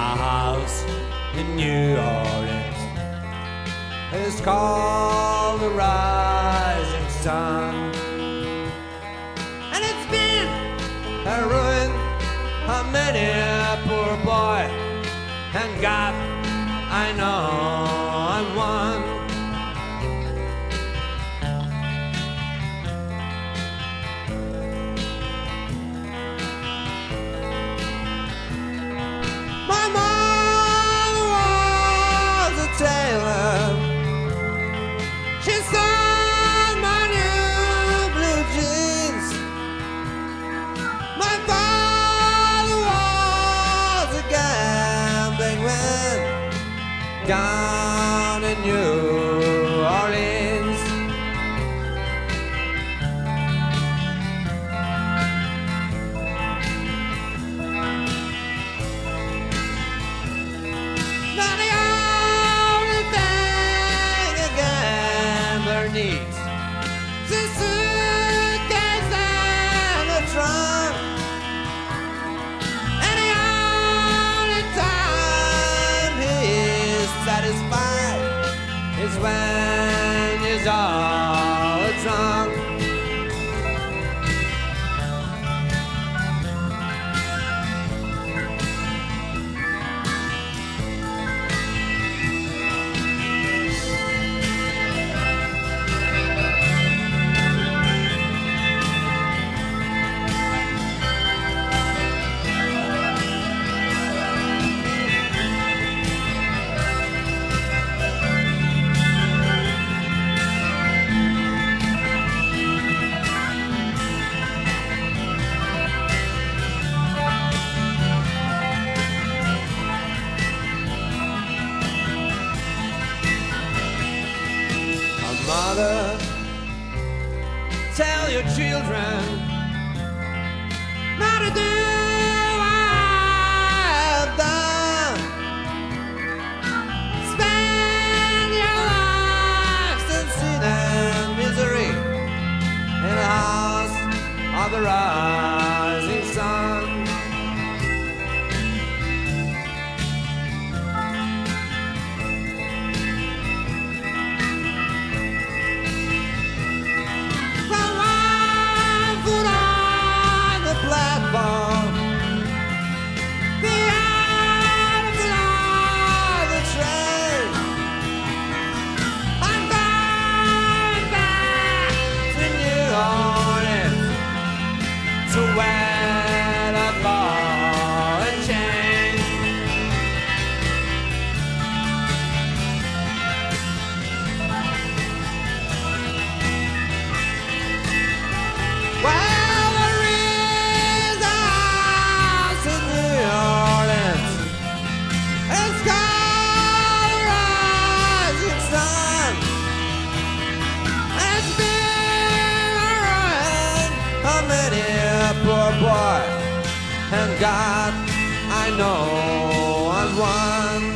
my house in New Orleans is called the Rising Sun, and it's been a ruin of many a poor boy, and God, I know I'm one. My mother was a tailor. She sewed my new blue jeans. My father was a gambling man down in New Orleans. Now the only thing a gambler needs is a suitcase and a trunk, and the only time he's satisfied is when he's all drunk. Mother, tell your children not to do what I've done. Spend your lives in sin and misery in the house of the rising sun. Where the ball and chain. Well, there is a house in New Orleans. It's called the Rising Sun. It's been a ruin of many a poor boy, and God, I know I'm one.